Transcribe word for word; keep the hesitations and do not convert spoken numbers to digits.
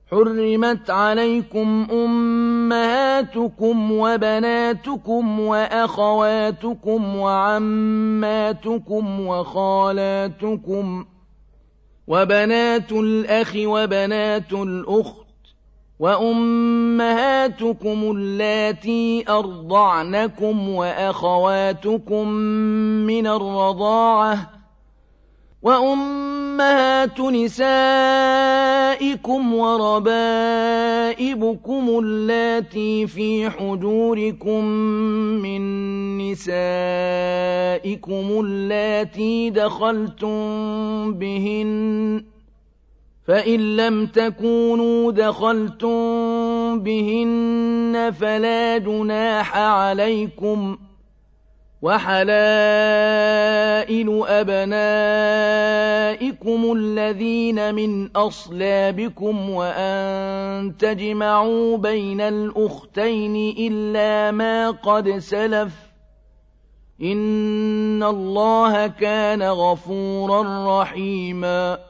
حرمت عليكم أمهاتكم وبناتكم وأخواتكم وعماتكم وخالاتكم وبنات الأخ وبنات الأخت وأمهاتكم اللاتي أرضعنكم وأخواتكم من الرضاعة وأمهات نسائكم وربائبكم اللاتي في حجوركم من نسائكم اللاتي دخلتم بهن فإن لم تكونوا دخلتم بهن فلا جناح عليكم وحلائل أبنائكم الذين من أصلابكم وأن تجمعوا بين الأختين إلا ما قد سلف إن الله كان غفورا رحيما